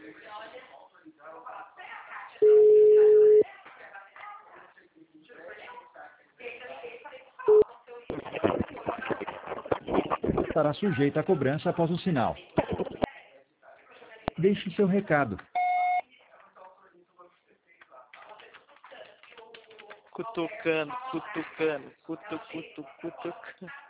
Estará sujeita a cobrança após o sinal. Deixe seu recado. Cutucando, cutucando, cutucando.